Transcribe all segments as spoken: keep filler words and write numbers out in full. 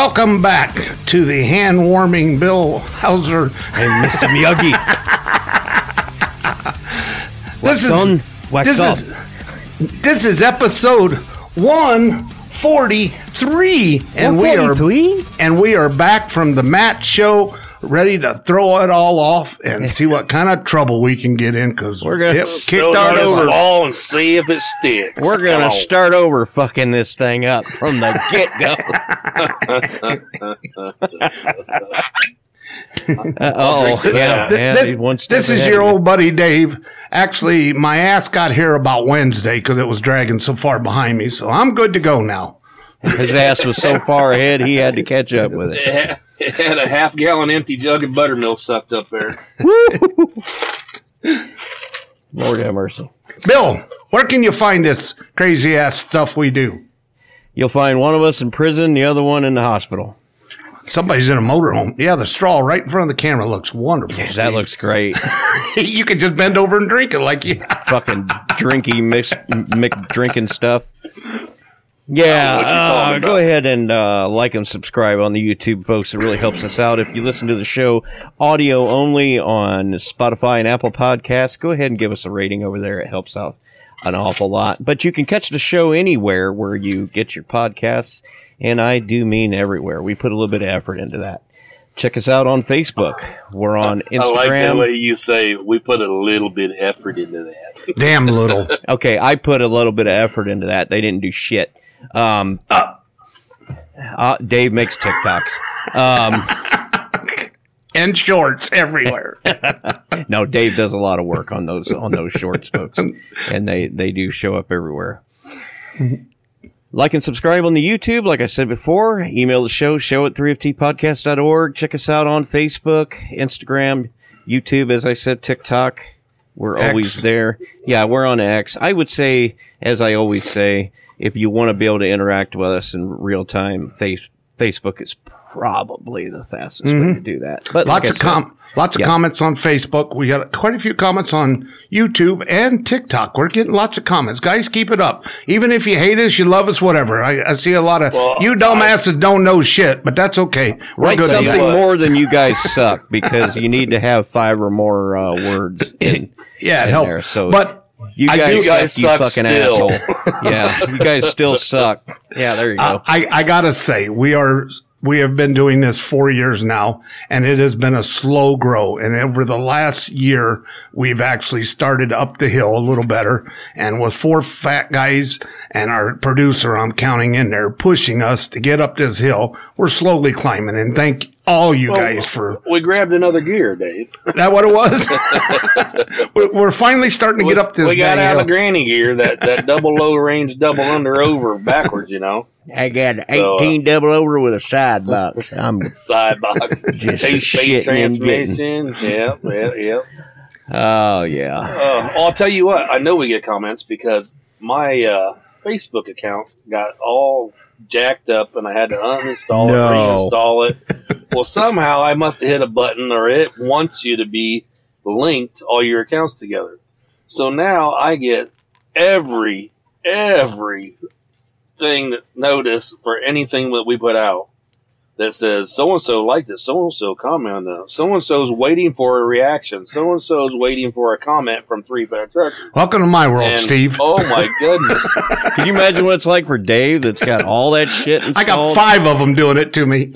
welcome back to the hand-warming Bill Hauser. I'm Mister Miyagi. This is on, wax this off. is this is episode one forty-three, and we are and we are back from the Matt show, ready to throw it all off and see what kind of trouble we can get in, because We're gonna it start kicked over. over. ball and see if it sticks. We're Come gonna on. start over fucking this thing up from the get go. uh, oh, yeah, Th- yeah. this one step this is ahead your of you. old buddy Dave. Actually, my ass got here about Wednesday because it was dragging so far behind me, so I'm good to go now. His ass was so far ahead, he had to catch up with it. It had, it had a half gallon empty jug of buttermilk sucked up there. Lord have mercy. Bill, where can you find this crazy ass stuff we do? You'll find one of us in prison, the other one in the hospital. Somebody's in a motorhome. Yeah, the straw right in front of the camera looks wonderful. That Steve. looks great. You can just bend over and drink it like you. Fucking drinky mix, mix drinking stuff. Oh, Yeah, what you talking uh, about? go ahead and uh, like and subscribe on the YouTube, folks. It really helps us out. If you listen to the show audio only on Spotify and Apple Podcasts, go ahead and give us a rating over there. It helps out an awful lot. But you can catch the show anywhere where you get your podcasts, and I do mean everywhere. We put a little bit of effort into that. Check us out on Facebook. We're on I like the Instagram. way you say we put a little bit of effort into that. Damn little. Okay, I put a little bit of effort into that. They didn't do shit. Um, uh, Dave makes TikToks. Um, And shorts everywhere. no, Dave does a lot of work on those on those shorts, folks, and they they do show up everywhere. Like and subscribe on the YouTube. Like I said before, email the show, show at three f t podcast dot org. Check us out on Facebook, Instagram, YouTube, as I said, TikTok. We're X. always there. Yeah, we're on X. I would say, as I always say, if you want to be able to interact with us in real time, face, Facebook is probably the fastest way to do that. But Lots like I of said, com- lots of yeah. comments on Facebook. We got quite a few comments on YouTube and TikTok. We're getting lots of comments. Guys, keep it up. Even if you hate us, you love us, whatever. I, I see a lot of Well, you dumbasses don't know shit, but that's okay. We're Write good at something that. what. more than you guys suck, because you need to have five or more uh, words in, Yeah, it in helped. there. So But you I guys, do- You guys suck, you suck fucking still. asshole. Yeah, you guys still suck. Yeah, there you go. Uh, I, I gotta say, we are we have been doing this four years now, and it has been a slow grow. And over the last year, we've actually started up the hill a little better. And with four fat guys and our producer, I'm counting in there, pushing us to get up this hill, we're slowly climbing. And thank all you Well, guys for We grabbed another gear, Dave. that. What it was? We're- we're finally starting to We, get up this we got dang out hill. of granny gear, that, that double low range, double under over backwards, you know, I got an So, uh, eighteen double over with a side box. I'm side box, Just two shitting speed and transmission. Yeah, yeah, yeah. oh yeah. Uh, well, I'll tell you what. I know we get comments because my uh, Facebook account got all jacked up, and I had to uninstall No. it, reinstall it. Well, somehow I must have hit a button, or it wants you to be linked all your accounts together. So now I get every every thing that notice for anything that we put out that says so and so liked it, so and so commented on it, so and so's waiting for a reaction, so and so's waiting for a comment from Three Fat Truckers. Welcome to my world, And, Steve. Oh my goodness! Can you imagine what it's like for Dave that's got all that shit installed? I got five of them doing it to me.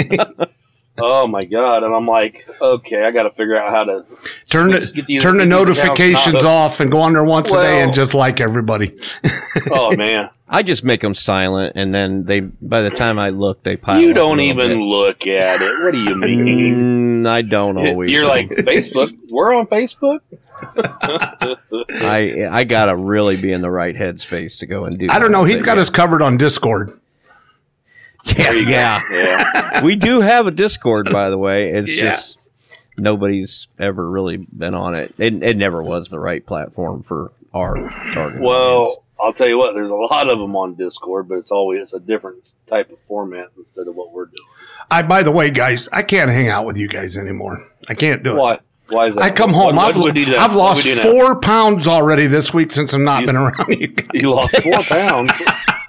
Oh my god! And I'm like, okay, I got to figure out how to Turn switch- the get these- turn the get these accounts notifications not- off and go on there once a day Well- and just like everybody. Oh man, I just make them silent, and then they. By the time I look, they pile. you up a don't little even bit. look at it. What do you mean? Mm, I don't always. You're like Facebook. We're on Facebook. I I gotta really be in the right headspace to go and do. I don't know. that, He's but got yeah. us covered on Discord. Yeah, yeah. Yeah. We do have a Discord, by the way. It's Yeah. just nobody's ever really been on it. It it never was the right platform for our target. audience. Well, I'll tell you what. There's a lot of them on Discord, but it's always it's a different type of format instead of what we're doing. I, by the way, guys, I can't hang out with you guys anymore. I can't do it. Why? Why is that? I come What- home. what I've, would we do now? I've What lost would we do now? four pounds already this week since I've not You- been around you guys. You lost four pounds.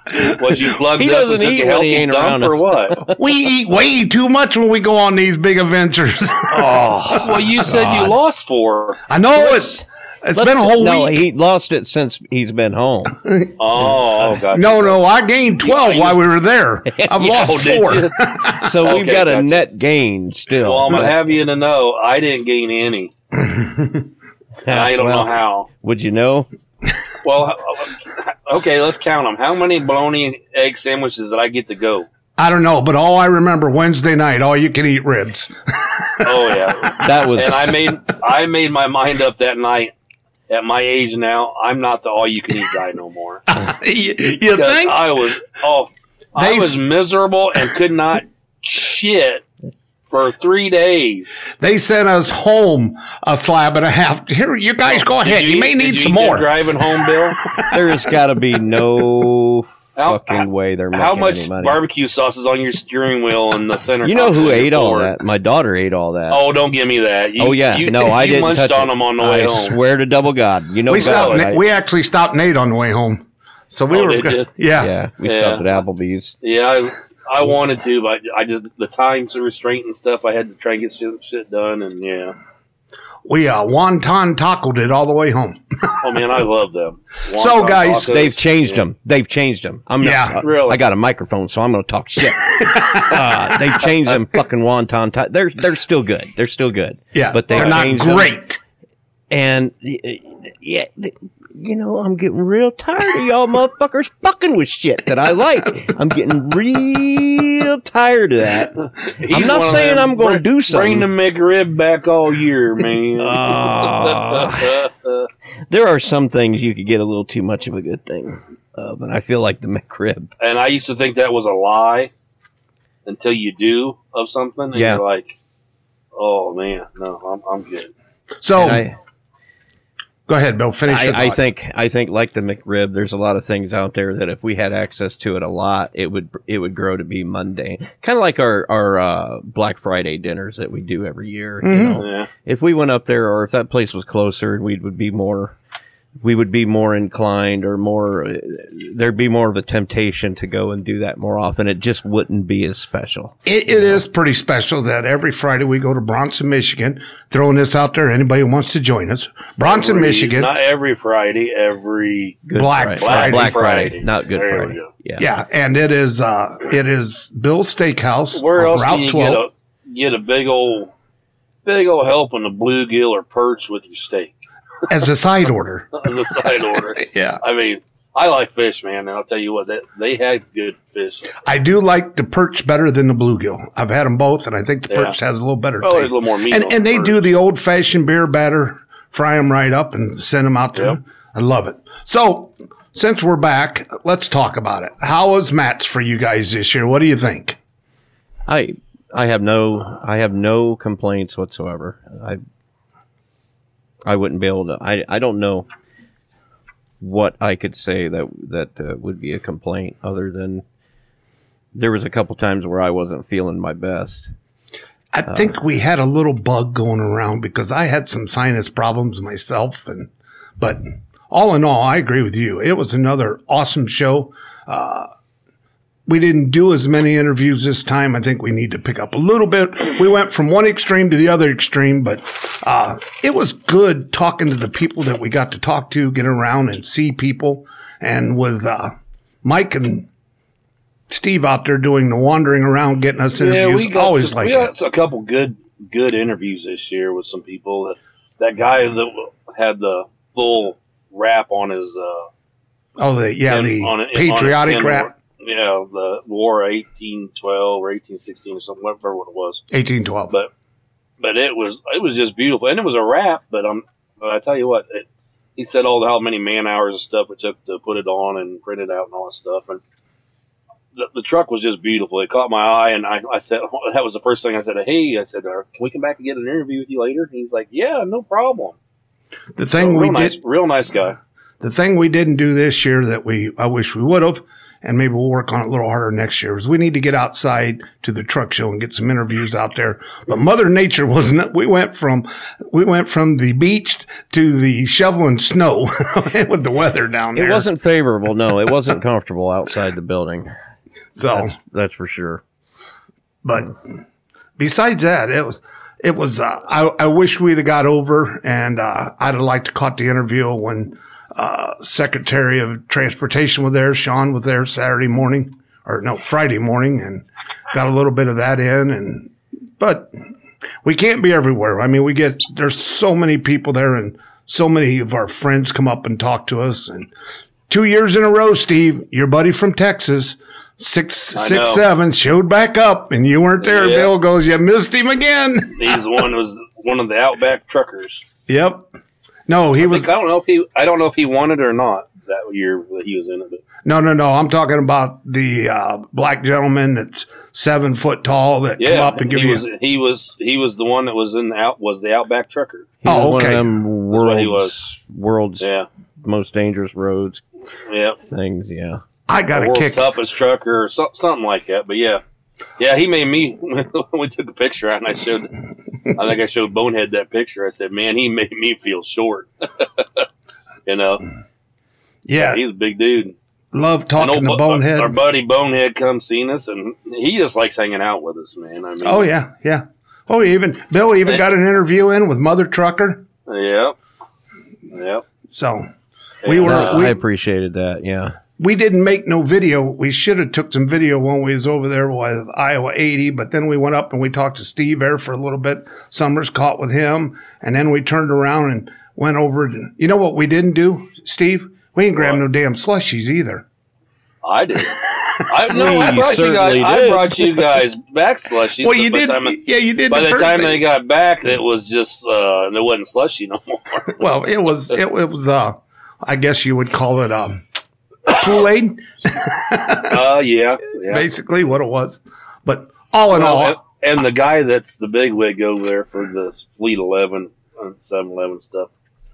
Was you plugged He up doesn't and took eat a when healthy he ain't dump around or us. what? We eat way too much when we go on these big adventures. Oh, Well, you said you lost four. I know it's it's let's- been a whole no, week. he lost it since he's been home. Oh, oh gotcha. No, no, I gained twelve Yeah, I while used- we were there. I've Yeah, lost Oh, did four. you? So we've Okay, got a gotcha. net gain still. Well, I'm gonna have you to know I didn't gain any. And I don't Well, know how. Would you know? Well, okay, let's count them. How many bologna egg sandwiches did I get to go? I don't know, but all I remember Wednesday night, all you can eat ribs. Oh yeah, That was and I made I made my mind up that night. At my age now, I'm not the all you can eat guy no more. you you Because think? I was oh, I They- was miserable and could not shit for three days. They sent us home a slab and a half. Here, you guys go Did ahead. You, eat- may did need you some eat that more. driving home, Bill. there's got to be no How- fucking way they're making How much any money. barbecue sauce is on your steering wheel in the center? You know who console of your ate all Ford? that? My daughter ate all that. Oh, don't give me that. You, Oh, yeah, you, no, I you didn't munched touch on it. them on the I way home. swear to double God, you know We stopped. valid. Na- we actually stopped Nate on the way home, so we Oh, were. did good. you? Yeah. yeah, we Yeah. stopped at Applebee's. Yeah, I, I wanted to, but I just the time restraint and stuff. I had to try and get shit, shit done, and yeah. We uh, wonton tacoed it all the way home. Oh man, I love them. So, Wonton guys, tacos. They've changed Yeah. them. They've changed them. I'm Yeah. not, uh, Really? I got a microphone, so I'm going to talk shit. uh, they've changed them fucking wonton. T- they're they're still good. They're still good. Yeah, but they they're not changed them. great. And y- yeah, th- you know, I'm getting real tired of y'all motherfuckers fucking with shit that I like. I'm getting real tired of that. He's I'm not one of saying them, I'm going to bring- do something. Bring the McRib back all year, man. Ah. There are some things you could get a little too much of a good thing of, and I feel like the McRib. And I used to think that was a lie until you do of something, and Yeah. you're like, "Oh man, no, I'm I'm good." So And I, go ahead, Bill. Finish. your I, I thought. think I think like the McRib, there's a lot of things out there that if we had access to it a lot, it would it would grow to be mundane. Kind of like our our uh, Black Friday dinners that we do every year. You Mhm. know, Yeah, if we went up there, or if that place was closer, we would be more. We would be more inclined, or more. uh, There'd be more of a temptation to go and do that more often. It just wouldn't be as special. It, it is pretty special that every Friday we go to Bronson, Michigan. Throwing this out there, anybody who wants to join us. Bronson, Every- Michigan. Not every Friday, every Good Black Friday. Black Friday, Friday. not Good There we Friday. go. Yeah. Yeah, and it is uh, it is Bill's Steakhouse. Where on else Route can you twelve. get a get a big old big old helping of bluegill or perch with your steak as a side order. as a side order? Yeah, I mean, I like fish, man, and I'll tell you what, that they had good fish. I do like the perch better than the bluegill. I've had them both, and I think the Yeah. perch has a little better Oh, there's a taste. little more meat. And on and the they do perch. the old fashioned beer batter, fry them right up, and send them out there. Yep. I love it. So since we're back, let's talk about it. How was Matt's for you guys this year? What do you think? I I have no I have no complaints whatsoever. I I wouldn't be able to. I I don't know what I could say that that uh, would be a complaint other than there was a couple times where I wasn't feeling my best. I think we had a little bug going around because I had some sinus problems myself, and but all in all, I agree with you. It was another awesome show. Uh, we didn't do as many interviews this time. I think we need to pick up a little bit. We went from one extreme to the other extreme, but uh, it was good talking to the people that we got to talk to, get around and see people, and with uh, Mike and Steve out there doing the wandering around, getting us interviews. Yeah, we got Always some, like we that. got a couple good good interviews this year with some people. That that guy that had the full rap on his uh, Oh, the yeah, tin- the on it- on his patriotic tin rap, war- Yeah, the War eighteen twelve or eighteen sixteen or something, whatever what it was. eighteen twelve. But but it was it was just beautiful, and it was a rap. But um, but I tell you what, it, he said all the, how many man hours and stuff it took to put it on and print it out and all that stuff, and the, the truck was just beautiful. It caught my eye, and I, I said that was the first thing I said. Hey, I said, uh, can we come back and get an interview with you later? And he's like, yeah, no problem. The So, thing we real nice, did, real nice guy. the thing we didn't do this year that we I wish we would have and maybe we'll work on it a little harder next year. Because we need to get outside to the truck show and get some interviews out there. But Mother Nature wasn't. We went from we went from the beach to the shoveling snow with the weather down there. It wasn't favorable. No, it wasn't comfortable outside the building. So that's, that's for sure. But besides that, it was. It was, uh, I, I wish we'd have got over, and uh, I'd have liked to caught the interview when uh, Secretary of Transportation was there. Sean was there Saturday morning, or no, Friday morning, and got a little bit of that in. And but we can't be everywhere. I mean, we get, there's so many people there, and so many of our friends come up and talk to us. And two years in a row, Steve, your buddy from Texas, Six, I six, know. seven, showed back up, and you weren't there. Yeah. Bill goes, you missed him again. He's the one was one of the Outback truckers. Yep. No, he I, was. think, I don't know if he. I don't know if he wanted it or not that year that he was in it. But No, no, no. I'm talking about the uh, black gentleman that's seven foot tall that come yeah, up and give he you. was. He was. He was the one that was in the out. Was the Outback trucker? He was Oh, one of okay. them what he world's, world's Yeah. most dangerous roads Yeah. things, yeah. I got a World's kick. toughest trucker or so, something like that. But yeah, yeah, he made me. We took a picture out, and I showed. I think I showed Bonehead that picture. I said, "Man, he made me feel short." You know, Yeah, he's a big dude. love And talking old to Bu- Bonehead. Our buddy Bonehead come seen us, and he just likes hanging out with us, man. I mean, Oh yeah, yeah. Oh, even Bill even Hey. got an interview in with Mother Trucker. Yep, yep. So we And, were uh, we, I appreciated that, yeah. we didn't make no video. We should have took some video when we was over there with Iowa eighty, but then we went up and we talked to Steve there for a little bit. Summers caught with him, and then we turned around and went over. To, you know what we didn't do, Steve? We didn't grab What? no damn slushies either. I did. I no, I We brought you guys. certainly I did. brought you guys back slushies. Well, but you by did. the time, Yeah, you did. by the first time thing. they got back, it was just uh, it wasn't slushy no more. Well, it was. It, it was. Uh, I guess you would call it um, Kool-Aid. uh, yeah, yeah. Basically, what it was. But all in Well, all, and, and the guy that's the big wig over there for the Fleet Eleven and seven eleven stuff.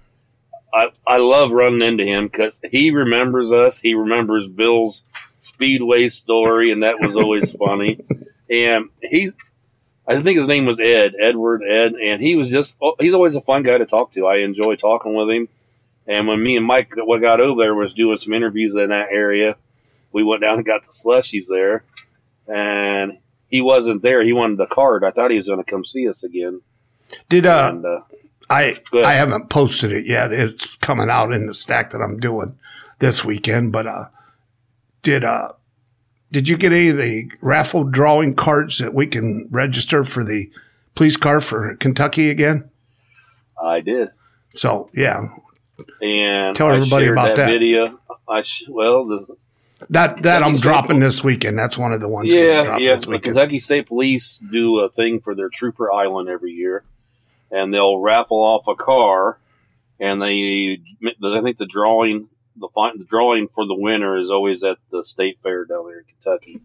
I, I love running into him because he remembers us. He remembers Bill's Speedway story, and that was always funny. And he's, I think his name was Ed, Edward Ed, and he was just, he's always a fun guy to talk to. I enjoy talking with him. And when me and Mike what got over there was doing some interviews in that area, we went down and got the slushies there, and he wasn't there. He wanted the card. I thought he was going to come see us again. did uh, and, uh, I Go ahead. I haven't posted it yet. It's coming out in the stack that I'm doing this weekend. But uh, did uh, did you get any of the raffle drawing cards that we can register for the police car for Kentucky again? I did. So yeah, And Tell I everybody shared about that. video. I sh- well, the that that I'm Kentucky dropping State- this weekend. That's one of the ones. gonna yeah, drop yeah. this The weekend. Kentucky State Police do a thing for their Trooper Island every year, and they'll raffle off a car, and they I think the drawing the fin- the drawing for the winner is always at the state fair down there in Kentucky.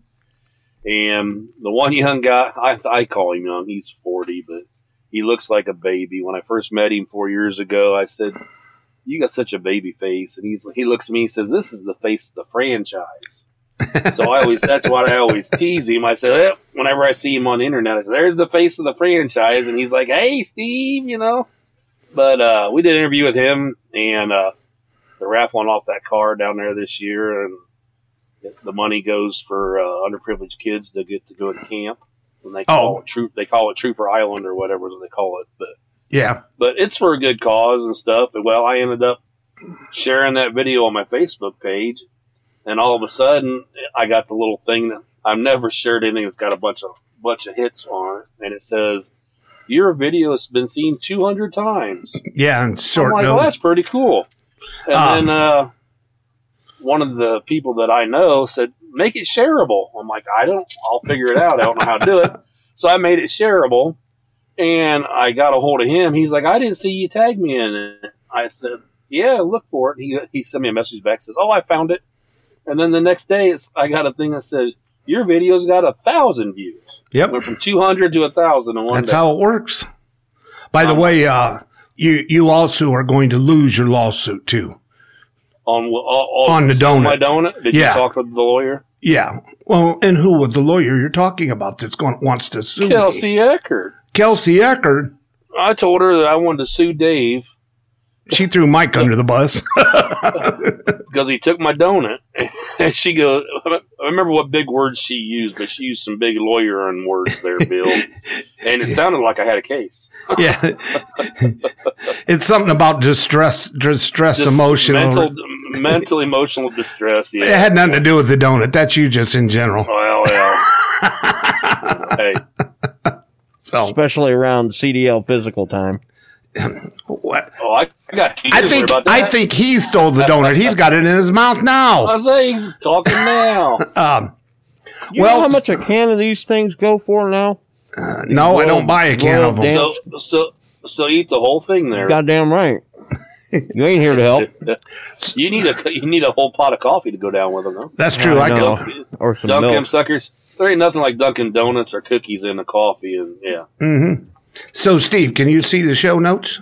And the one young guy, I I call him young. He's forty, but he looks like a baby. When I first met him four years ago, I said, "You got such a baby face," and he's he looks at me and says, "This is the face of the franchise." So I always that's what I always tease him. I said, eh, whenever I see him on the internet, I said, "There's the face of the franchise," and he's like, "Hey, Steve," you know. But uh, we did an interview with him, and uh, they're raffling off that car down there this year, and the money goes for uh, underprivileged kids to get to go to camp. And they call Oh. it troop. They call it Trooper Island or whatever they call it, but. Yeah, But it's for a good cause and stuff. And well, I ended up sharing that video on my Facebook page, and all of a sudden, I got the little thing that I've never shared anything that's got a bunch of bunch of hits on it, and it says, "Your video has been seen two hundred times." yeah, and short I'm like, note. well, that's pretty cool. And Um, then uh, one of the people that I know said, "Make it shareable." I'm like, I don't. I'll figure it out. I don't know how to do it. So I made it shareable. And I got a hold of him. He's like, "I didn't see you tag me in it." I said, "Yeah, look for it." He he sent me a message back, says, "Oh, I found it." And then the next day, it's, I got a thing that says, "Your video's got a thousand views." Yep, Went from two hundred to a thousand in one that's day. how it works. By the Um, way, uh, you you also are going to lose your lawsuit too. On, on, On the donut. My donut? Did Yeah. you talk with the lawyer? Yeah. Well, and who was the lawyer you're talking about that's going wants to sue me? Kelsey Eckert. Kelsey Eckert. I told her that I wanted to sue Dave She threw Mike under the bus. because he took my donut. And she goes, I remember what big words she used, but she used some big lawyering words there, Bill. And it sounded like I had a case. Yeah. It's something about distress, distress, Just emotional. Mental, mental, emotional distress. Yeah. It had nothing to do with the donut. That's you just in general. Well, well. Hey. So Especially around C D L physical time. what? Oh, I got teased I think about that. I think he stole the donut. He's got it in his mouth I now. say he's talking now. Um, You Well- know how much a can of these things go for now? uh, no, I don't buy a can of them. Royal So, so, so eat the whole thing there. Goddamn right. You ain't here to help. You need a you need a whole pot of coffee to go down with them, though. That's true. I I know. go. Or some Dunk them milk. suckers. There ain't nothing like Dunkin' Donuts or cookies in the coffee, and yeah. Mm-hmm. So, Steve, can you see the show notes?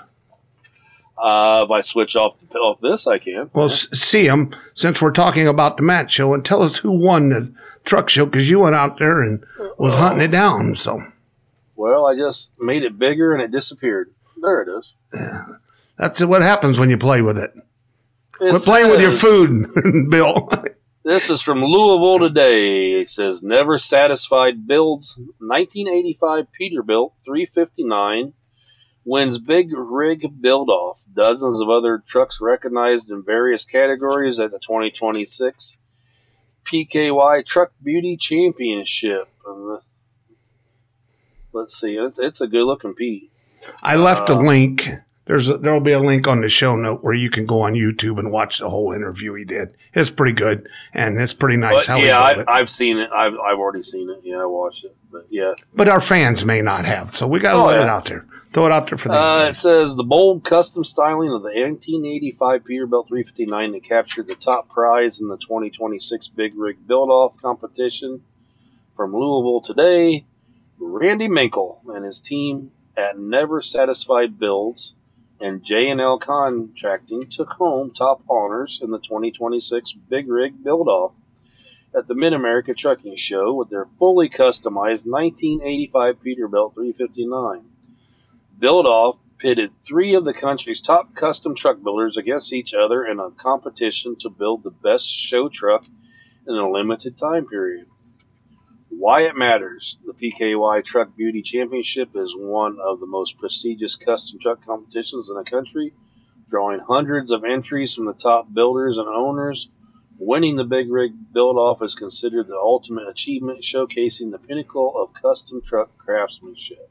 Uh, if I switch off off this, I can. Well, s- see them since we're talking about the match show, and tell us who won the truck show because you went out there and was hunting it down. So Well, I just made it bigger and it disappeared. There it is. that's what happens when you play with it. It Quit playing with your says- food, Bill. This is from Louisville Today. It says, Never Satisfied builds nineteen eighty-five Peterbilt three fifty-nine, wins big rig build-off. Dozens of other trucks recognized in various categories at the twenty twenty-six P K Y Truck Beauty Championship. And the, let's see, it's, it's a good-looking P. I left a Uh, link. There's a, there'll be a link on the show note where you can go on YouTube and watch the whole interview he did. It's pretty good and it's pretty nice But how he yeah, wrote I, it. I've seen it. I've, I've already seen it. Yeah, I watched it. But yeah. But our fans may not have, so we got to Oh, let it yeah. out there. Throw it out there for these Uh, it guys. says the bold custom styling of the nineteen eighty-five Peterbilt three fifty-nine that captured the top prize in the twenty twenty-six Big Rig Build-Off competition. From Louisville Today, Randy Minkle and his team at Never Satisfied Builds and J and L Contracting took home top honors in the twenty twenty-six Big Rig Build-Off at the Mid-America Trucking Show with their fully customized nineteen eighty-five Peterbilt three fifty-nine. Build-Off pitted three of the country's top custom truck builders against each other in a competition to build the best show truck in a limited time period. Why it matters. The P K Y Truck Beauty Championship is one of the most prestigious custom truck competitions in the country, drawing hundreds of entries from the top builders and owners. Winning the Big Rig Build-Off is considered the ultimate achievement, showcasing the pinnacle of custom truck craftsmanship.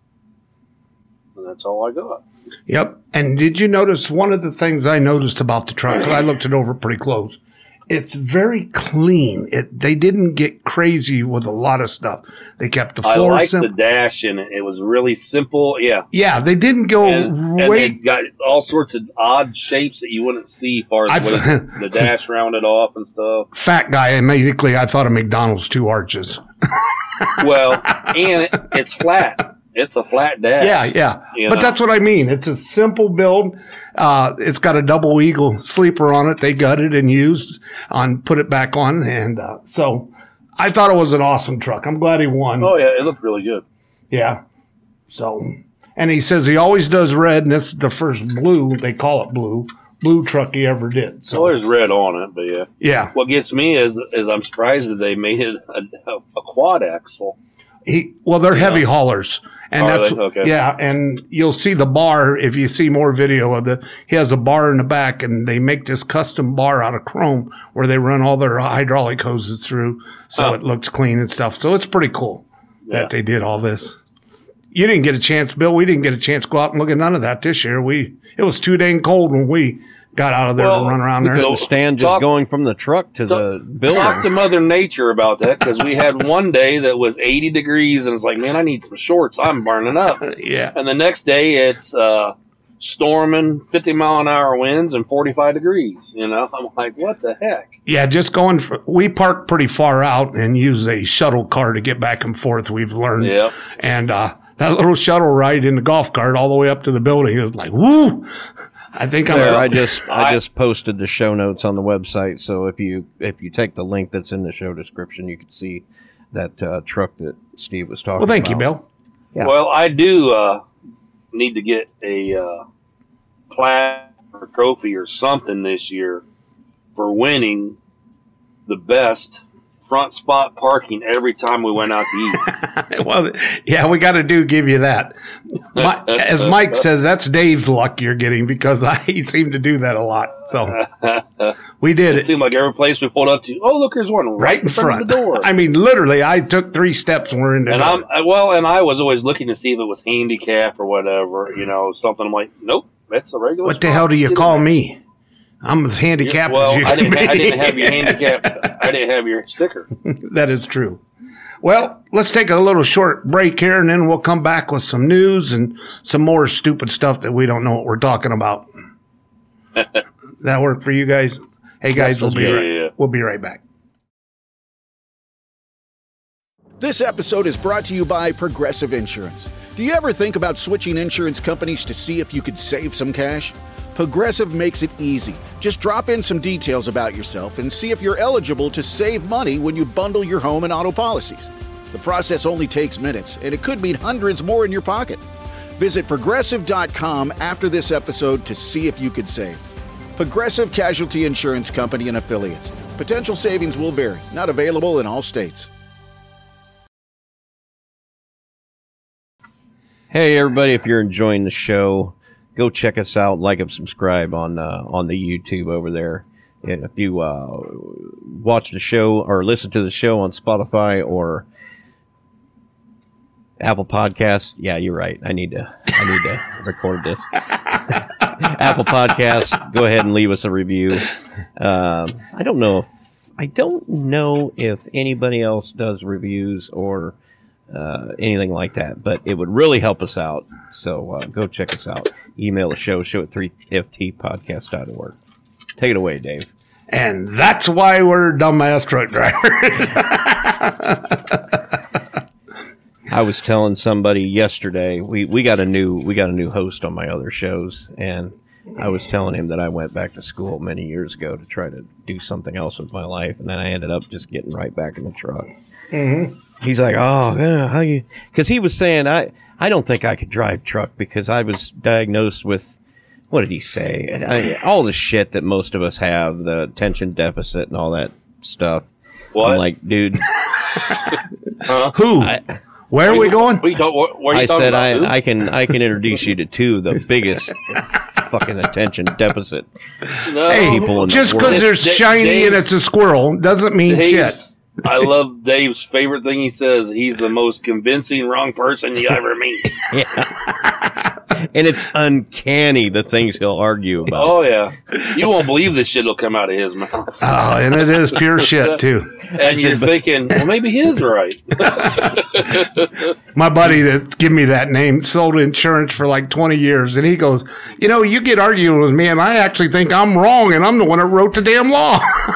And that's all I got. Yep. And did you notice one of the things I noticed about the truck? 'Cause I looked it over pretty close. It's very clean. It they didn't get crazy with a lot of stuff. They kept the I floor liked the simple. dash in it. It was really simple. Yeah. Yeah, they didn't go And, and way. it got all sorts of odd shapes that you wouldn't see as far I as the, way f- the dash rounded off and stuff. Fat guy, immediately I thought of McDonald's two arches. Well, and it, it's flat. It's a flat dash. Yeah, yeah. You But know? that's what I mean. It's a simple build. Uh, it's got a double eagle sleeper on it. They gutted and used on, put it back on. And uh, so I thought it was an awesome truck. I'm glad he won. Oh, yeah. It looked really good. Yeah. So, and he says he always does red, and it's the first blue, they call it blue, blue truck he ever did. So So, there's red on it, but yeah. yeah. What gets me is is I'm surprised that they made it a, a quad axle. He, well, they're heavy haulers. And Are that's, they? Okay. yeah. And you'll see the bar if you see more video of the, he has a bar in the back and they make this custom bar out of chrome where they run all their hydraulic hoses through. So Oh. it looks clean and stuff. So it's pretty cool Yeah. that they did all this. You didn't get a chance, Bill. We didn't get a chance to go out and look at none of that this year. We, it was too dang cold when we got out of there Well, to run around we there. could- The stand just Talk- going from the truck to the building. Talk to Mother Nature about that because we had one day that was eighty degrees and it's like, man, I need some shorts. I'm burning up. Yeah. And the next day it's uh, storming, fifty mile an hour winds and forty-five degrees. You know, I'm like, what the heck? Yeah, just going. For, we park pretty far out and use a shuttle car to get back and forth. We've learned, Yeah. and uh, that little shuttle ride in the golf cart all the way up to the building is like, woo! I think I'm. There, I just I, I- just posted the show notes on the website, so if you if you take the link that's in the show description, you can see that uh, truck that Steve was talking about. Well, thank you, Bill. Yeah. Well, I do uh, need to get a uh, plaque or trophy or something this year for winning the best front spot parking every time we went out to eat. Well, yeah, we got to do give you that. My, as Mike says, that's Dave's luck you're getting because I seem to do that a lot. So we did It it seemed like every place we pulled up to, oh, look, there's one right, right in in front, front. of the door. I mean, literally, I took three steps and we're in the and door. I'm I- well, and I was always looking to see if it was handicap or whatever, you know, something. I'm like, nope, that's a regular. What the spot. hell do you Get in call there. me? I'm as handicapped Well, as you I can didn't, ha- I be. didn't have your handicap. I didn't have your sticker. That is true. Well, let's take a little short break here, and then we'll come back with some news and some more stupid stuff that we don't know what we're talking about. That work for you guys? Hey, guys, we'll be Yeah, right, yeah, yeah. we'll be right back. This episode is brought to you by Progressive Insurance. Do you ever think about switching insurance companies to see if you could save some cash? Progressive makes it easy. Just drop in some details about yourself and see if you're eligible to save money when you bundle your home and auto policies. The process only takes minutes, and it could mean hundreds more in your pocket. Visit progressive dot com after this episode to see if you could save. Progressive Casualty Insurance Company and Affiliates. Potential savings will vary. Not available in all states. Hey, everybody! If you're enjoying the show, go check us out, like and subscribe on uh, on the YouTube over there. And if you uh, watch the show or listen to the show on Spotify or Apple Podcasts, yeah, you're right. I need to I need to record this. Apple Podcasts, go ahead and leave us a review. Um, I don't know if I don't know if anybody else does reviews or uh, anything like that, but it would really help us out. So uh, go check us out. Email the show, show at three F T podcast dot org. Take it away, Dave. And that's why we're dumbass truck drivers. I was telling somebody yesterday we, we got a new we got a new host on my other shows, and I was telling him that I went back to school many years ago to try to do something else with my life, and then I ended up just getting right back in the truck. Mm-hmm. He's like, "Oh, yeah, how you?" Because he was saying, "I I don't think I could drive truck because I was diagnosed with." What did he say? I, all the shit that most of us have, the attention deficit and all that stuff. What? I'm like, dude, Huh? Who? I, Where are we going? What are you, talk, what, what are you I talking said about? Who? I, I can I can introduce you to two of the biggest fucking attention deficit No. Hey, people in the just world. because there's Da- shiny and Dave's- it's a squirrel doesn't mean shit. Dave's, I love Dave's favorite thing he says. He's the most convincing wrong person you ever meet. and it's uncanny the things he'll argue about. Oh, yeah. You won't believe this shit will come out of his mouth. Oh, and it is pure shit, too. And you're thinking, well, maybe he is right. My buddy that gave me that name sold insurance for like twenty years, and he goes, you know, you get arguing with me, and I actually think I'm wrong, and I'm the one that wrote the damn law.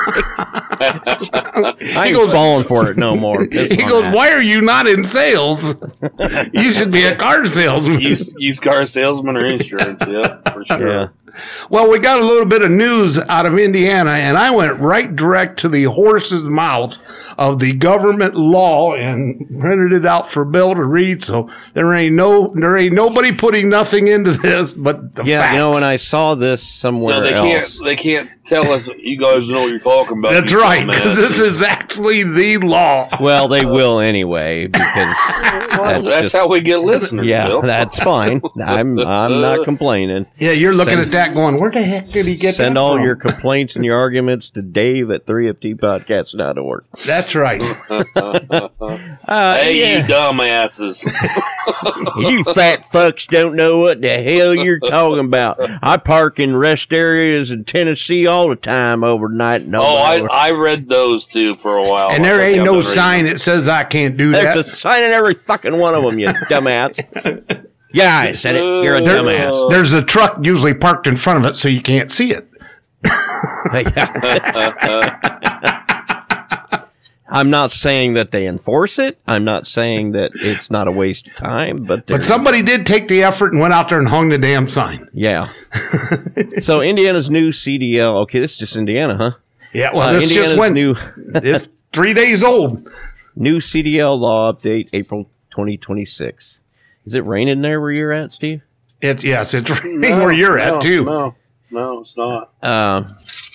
I ain't falling for it no more. Piss He on goes, that. why are you not in sales? You should be a car salesman. Used, used car salesman or insurance, yeah, for sure. Yeah. Well, we got a little bit of news out of Indiana, and I went right direct to the horse's mouth of the government law and printed it out for Bill to read. So there ain't no, there ain't nobody putting nothing into this, but the Yeah, facts. you know, when I saw this somewhere So they else, can't they can't tell us you guys know what you're talking about. That's you right, dumbasses. because this is actually the law. well, they will anyway because Well, that's, that's just, how we get listeners. yeah, Bill. that's fine. I'm I'm not complaining. Yeah, you're looking Send- at that going, where the heck did he get Send that all from? your complaints and your arguments to Dave at three F T podcast dot org. That's right. Uh, Hey, yeah. you dumbasses! You fat fucks don't know what the hell you're talking about. I park in rest areas in Tennessee all the time overnight. No, oh, I I read those too for a while. And I there think ain't I've no been reading sign them. that says I can't do there's that. a sign in every fucking one of them, you dumbass. Yeah, I said it. You're a There- dumbass. There's a truck usually parked in front of it so you can't see it. I'm not saying that they enforce it. I'm not saying that it's not a waste of time, but But somebody did take the effort and went out there and hung the damn sign. Yeah. So Indiana's new C D L. Okay, this is just Indiana, huh? Yeah, well, Uh, this Indiana's just went. new It's three days old. new C D L law update April twenty twenty-six. Is it raining there where you're at, Steve? It yes, it's raining No, where you're no, at too. No, no, it's not. Uh,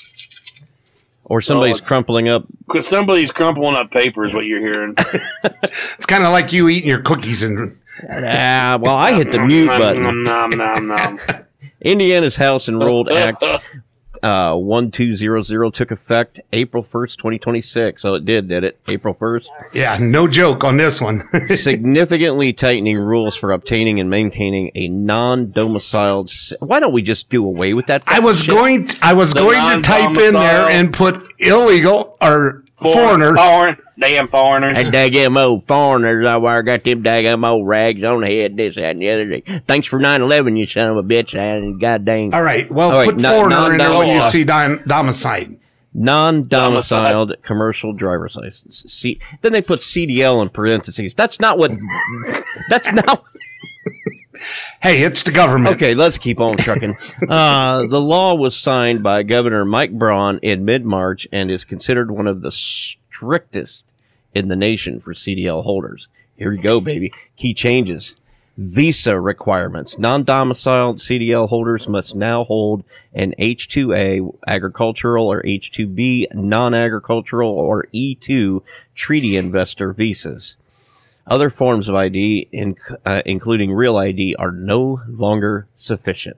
or somebody's it's- crumpling up. Because somebody's crumpling up paper is what you're hearing. It's kind of like you eating your cookies and. Ah, well, I hit the mute button. Nom, nom, nom, nom. Indiana's House Enrolled Act uh, twelve hundred took effect April first, twenty twenty-six. So it did, did it? April first? Yeah, no joke on this one. Significantly tightening rules for obtaining and maintaining a non-domiciled. s- Why don't we just do away with that? I was shit? going. To, I was The going to type in there non-domicile. and put illegal or foreigner. Foreign. Damn foreigners. That daggum old foreigners out there got them daggum old rags on the head, this, that, and the other day. Thanks for nine eleven, you son of a bitch. And goddamn. All right. Well, All right, put no- foreigner in there when you non-domicile. see dom- domicile. Non-domiciled commercial driver's license. See, then they put C D L in parentheses. That's not what. That's not. Hey, it's the government. Okay, let's keep on trucking. Uh, the law was signed by Governor Mike Braun in mid-March and is considered one of the strictest in the nation for C D L holders. Here you go, baby. Key changes. Visa requirements. Non-domiciled C D L holders must now hold an H two A agricultural or H two B non-agricultural or E two treaty investor visas. Other forms of I D, in, uh, including real I D, are no longer sufficient.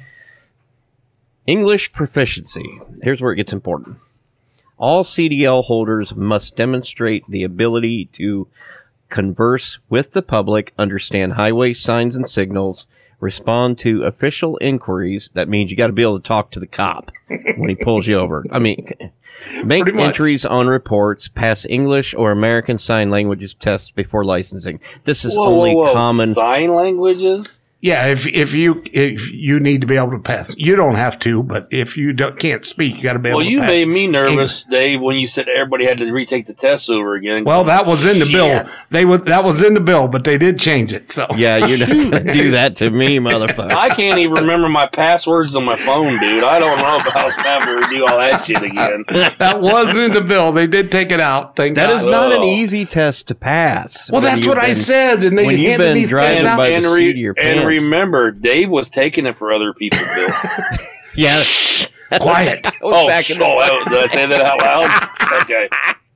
English proficiency. Here's where it gets important. All C D L holders must demonstrate the ability to converse with the public, understand highway signs and signals, respond to official inquiries. That means you got to be able to talk to the cop when he pulls you over. I mean, make Pretty much. entries on reports, pass English or American Sign Languages tests before licensing. This is Whoa, only whoa, whoa. common. Sign languages? Yeah, if if you if you need to be able to pass, you don't have to, but if you don't, can't speak, you got to be able Well, to you pass. made me nervous, Dave, when you said everybody had to retake the tests over again. Well, that was in the Shit. bill. They would that was in the bill, but they did change it. So Yeah, you're not going to do that to me, motherfucker. I can't even remember my passwords on my phone, dude. I don't know about having to redo all that shit again. that was in the bill. They did take it out. Thank That God. is not an Oh. easy test to pass. Well, when that's you've what I been- said, and they when you've handed been these driving things out. by the and, seat of your and pants. remember, Dave was taking it for other people, Bill. Yeah. Quiet. That was oh, back in the- oh, oh, did I say that out loud? Okay.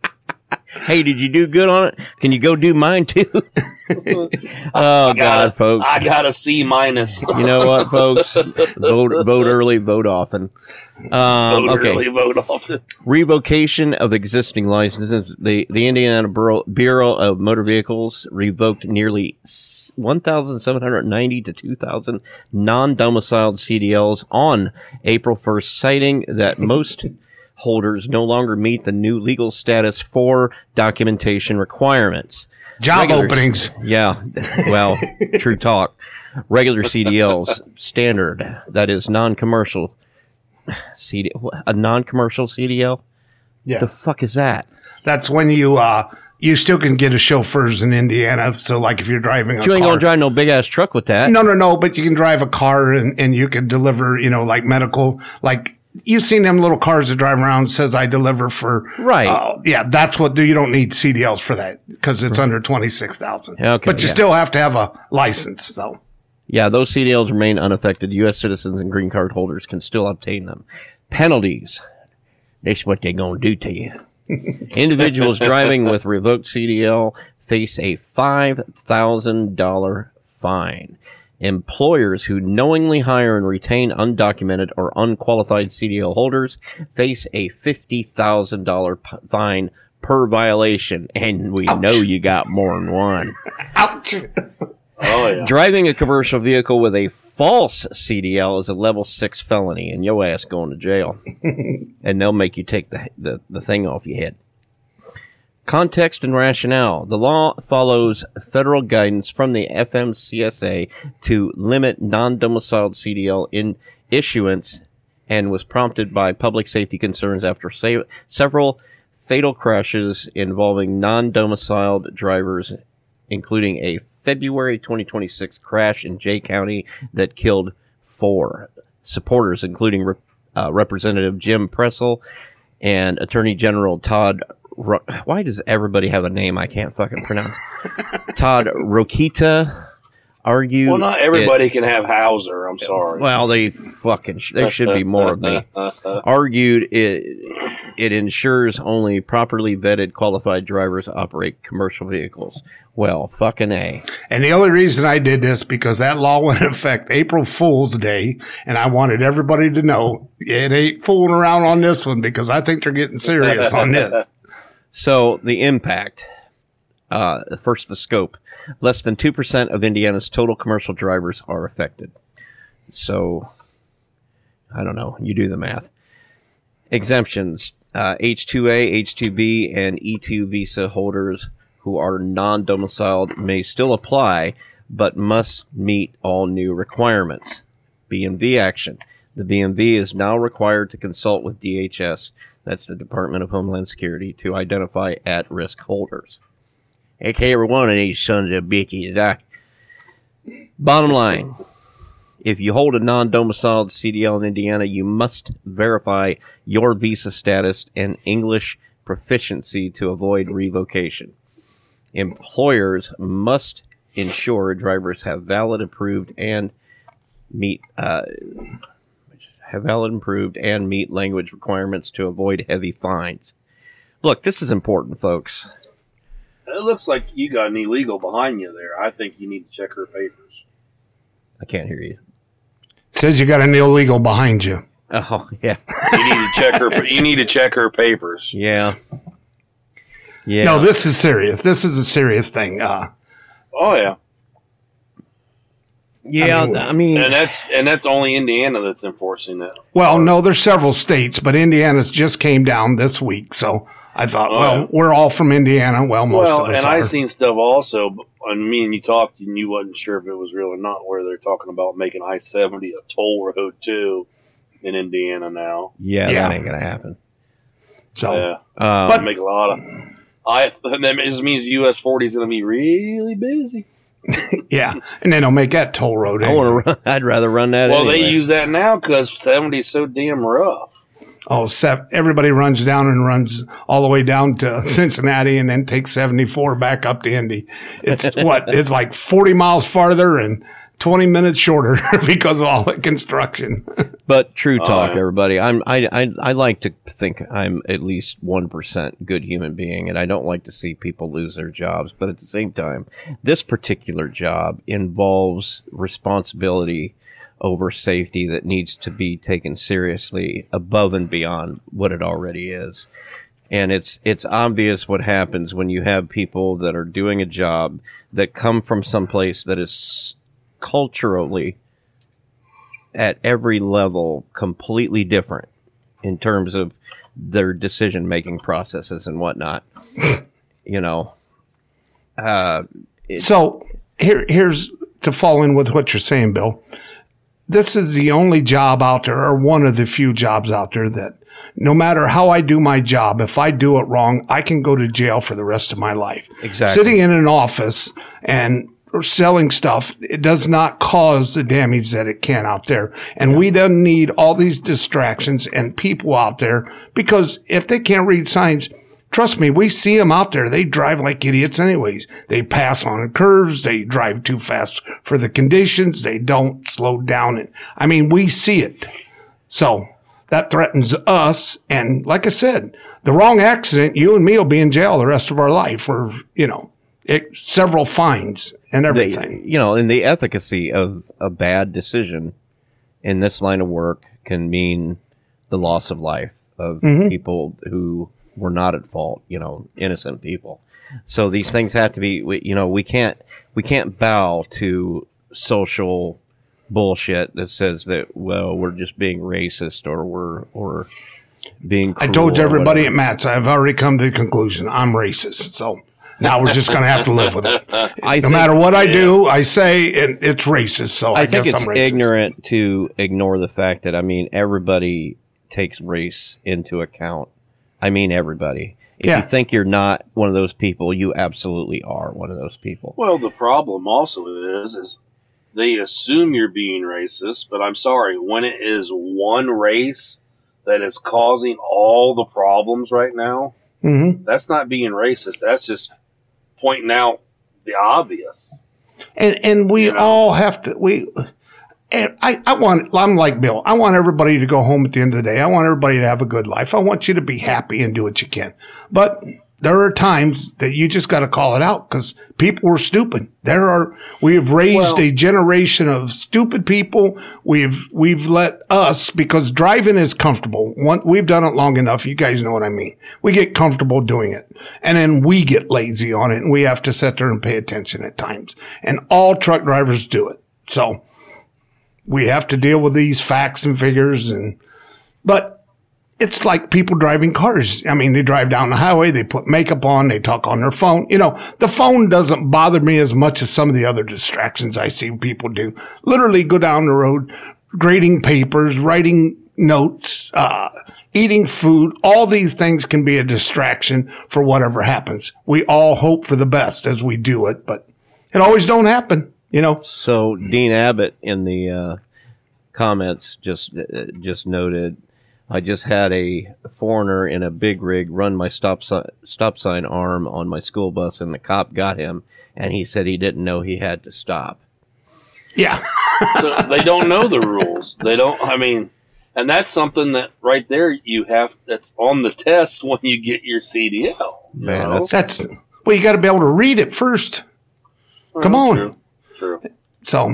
Hey, did you do good on it? Can you go do mine too? oh I God, got a- folks! I got a C minus. You know what, folks? Vote, vote early, vote often. Um, Vote okay, early, vote often. revocation of existing licenses. The the Indiana Bureau, Bureau of Motor Vehicles revoked nearly one thousand seven hundred ninety to two thousand non-domiciled C D Ls on April first, citing that most holders no longer meet the new legal status for documentation requirements. Job Regular- openings. Yeah, well, true talk. Regular C D Ls, standard, that is non-commercial C D, a non-commercial C D L? Yeah, The fuck is that? that's when you uh you still can get a chauffeurs in Indiana. So, like if you're driving a You ain't car. gonna drive no big ass truck with that. No, no, no. But you can drive a car and, and you can deliver, you know, like medical, like you've seen them little cars that drive around says I deliver for. Right. Uh, yeah, that's what do you don't need C D Ls for that because it's under twenty-six thousand. Okay, But you yeah. still have to have a license. So Yeah, those C D Ls remain unaffected. U S citizens and green card holders can still obtain them. Penalties. That's what they're gonna do to you. Individuals driving with revoked C D L face a five thousand dollars fine. Employers who knowingly hire and retain undocumented or unqualified C D L holders face a fifty thousand dollars p- fine per violation. And we know you got more than one. ouch. Oh, yeah. Driving a commercial vehicle with a false C D L is a level six felony, and your ass going to jail. And they'll make you take the, the, the thing off your head. Context and rationale. The law follows federal guidance from the F M C S A to limit non-domiciled C D L in issuance and was prompted by public safety concerns after sa- several fatal crashes involving non-domiciled drivers, including a February twenty twenty-six crash in Jay County that killed four supporters, including Rep- uh, Representative Jim Pressel and Attorney General Todd. Ro- Why does everybody have a name I can't fucking pronounce? Todd Rokita argued. Well, not everybody it, can have Hauser. I'm sorry. Well, they fucking. Sh- there should be more of me. Argued it. It ensures only properly vetted, qualified drivers operate commercial vehicles. Well, fucking A. And the only reason I did this because that law went into effect April Fool's Day, and I wanted everybody to know it ain't fooling around on this one because I think they're getting serious on this. So the impact. Uh, first, the scope. Less than two percent of Indiana's total commercial drivers are affected. So, I don't know. You do the math. Exemptions. Uh, H two A, H two B, and E two visa holders who are non-domiciled may still apply, but must meet all new requirements. B M V action. The B M V is now required to consult with D H S, that's the Department of Homeland Security, to identify at-risk holders. Okay, every one of these sons of bitches die. Bottom line, if you hold a non-domiciled C D L in Indiana, you must verify your visa status and English proficiency to avoid revocation. Employers must ensure drivers have valid, approved, and meet uh, have valid, approved, and meet language requirements to avoid heavy fines. Look, this is important, folks. It looks like you got an illegal behind you there. I think you need to check her papers. I can't hear you. Says you got an illegal behind you. Oh, yeah. You need to check her. You need to check her papers. Yeah. Yeah. No, this is serious. This is a serious thing. Uh, oh yeah. Yeah, I mean, I mean, and that's and that's only Indiana that's enforcing that. Well, no, there's several states, but Indiana's just came down this week, so I thought, oh, well, yeah. we're all from Indiana. Well, most well, of us and are. I seen stuff also. And me and you talked, and you wasn't sure if it was real or not. Where they're talking about making I seventy a toll road too in Indiana now. Yeah, yeah. That ain't gonna happen. So, yeah, um, but make a lot of. I that just means U S forty is going to be really busy. Yeah, and then they'll make that toll road. I want to. I'd rather run that. Well, anyway. they use that now because seventy is so damn rough. Oh, everybody runs down and runs all the way down to Cincinnati and then takes seventy-four back up to Indy. It's what? It's like forty miles farther and twenty minutes shorter because of all the construction. But true talk, oh, yeah. everybody. I'm I, I I like to think I'm at least one percent good human being, and I don't like to see people lose their jobs. But at the same time, this particular job involves responsibility over safety that needs to be taken seriously above and beyond what it already is. And it's it's obvious what happens when you have people that are doing a job that come from someplace that is culturally at every level completely different in terms of their decision-making processes and whatnot. You know. Uh, it, so here here's to fall in with what you're saying, Bill. This is the only job out there, or one of the few jobs out there, that no matter how I do my job, if I do it wrong, I can go to jail for the rest of my life. Exactly. Sitting in an office and selling stuff, it does not cause the damage that it can out there. And yeah. we don't need all these distractions and people out there, because if they can't read signs, trust me, we see them out there. They drive like idiots anyways. They pass on curves. They drive too fast for the conditions. They don't slow down. And I mean, we see it. So that threatens us. And like I said, the wrong accident, you and me will be in jail the rest of our life, or, you know, it, several fines and everything. The, you know, and the efficacy of a bad decision in this line of work can mean the loss of life of mm-hmm. people who were not at fault, you know, innocent people. So these things have to be, we, you know, we can't, we can't bow to social bullshit that says that, well, we're just being racist or we're, or being cruel. I told everybody at Matt's, I've already come to the conclusion I'm racist. So now we're just going to have to live with it. I no think, matter what I do, I say it, it's racist. So I, I think guess it's I'm racist. ignorant to ignore the fact that, I mean, everybody takes race into account. I mean, everybody. If Yeah. you think you're not one of those people, you absolutely are one of those people. Well, the problem also is, is they assume you're being racist, but I'm sorry, when it is one race that is causing all the problems right now, Mm-hmm. that's not being racist. That's just pointing out the obvious. And and we You know? all have to we. And I, I want, I'm like Bill. I want everybody to go home at the end of the day. I want everybody to have a good life. I want you to be happy and do what you can. But there are times that you just got to call it out because people were stupid. There are, we have raised Well- a generation of stupid people. We've, we've let us, because driving is comfortable. One, we've done it long enough. You guys know what I mean. We get comfortable doing it. And then we get lazy on it and we have to sit there and pay attention at times. And all truck drivers do it. So, we have to deal with these facts and figures, and but it's like people driving cars. I mean, they drive down the highway, they put makeup on, they talk on their phone. You know, the phone doesn't bother me as much as some of the other distractions I see people do. Literally go down the road, grading papers, writing notes, uh, eating food. All these things can be a distraction for whatever happens. We all hope for the best as we do it, but it always don't happen. You know, So Dean Abbott in the uh, comments just uh, just noted, I just had a foreigner in a big rig run my stop si- stop sign arm on my school bus, and the cop got him, and he said he didn't know he had to stop. yeah. So they don't know the rules. They don't, I mean, and that's something that right there you have, that's on the test when you get your C D L. you Man, know? that's- That's, well, you got to be able to read it first. Come Oh, on. True. True. So,